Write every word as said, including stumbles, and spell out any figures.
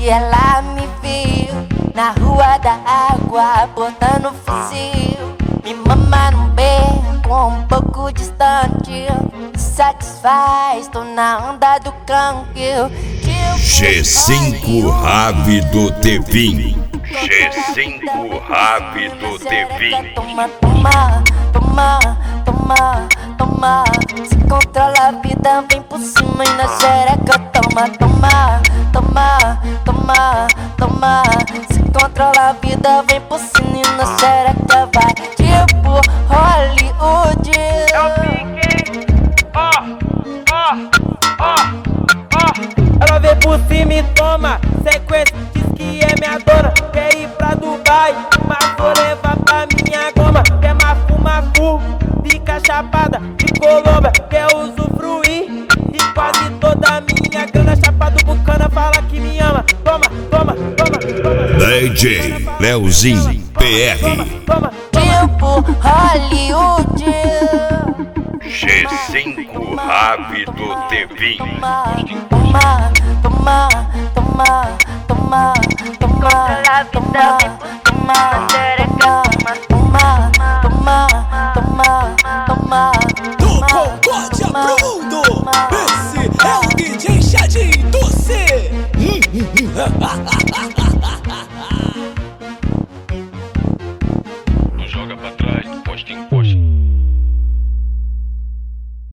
hoje ela me viu na rua da água, botando fuzil. Me mama num beco um pouco distante, me satisfaz, tô na onda do canguil. G cinco Rápido Tevin. G cinco Rápido Tevin. Toma, toma, toma, toma, toma. Se controla a vida, vem por cima e na xereca. Toma, toma, toma, toma, toma. Se controla a vida, vem por cima e na xereca. Vai tipo Hollywood. É o pique, ó, ó, ó, ó. Ela vem por cima e toma sequência, diz que é minha dona. Quer ir pra Dubai, mas vou levar pra minha goma. Quer mafu-mafu, fica chapada de Colômbia. Quer usufruir de quase toda a minha grana. Chapado bucana, fala que me ama. Toma, toma, toma, toma. D J Leozinho P R. Toma, toma, Tipo Hollywood. G cinco Rápido Tevin. Toma, toma, toma, toma, toma, toma, toma, toma, toma, toma, toma, toma. Do Concórdia pro mundo, esse é o D J Chadinho do C.